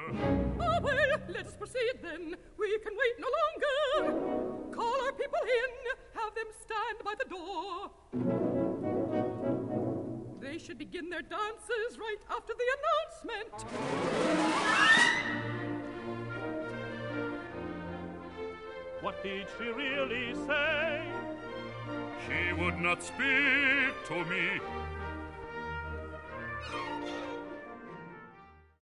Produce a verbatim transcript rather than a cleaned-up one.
Ah, well, let's proceed then. We can wait no longer. Call our people in. Have them stand by the door. They should begin their dances right after the announcement. What did she really say? She would not speak to me.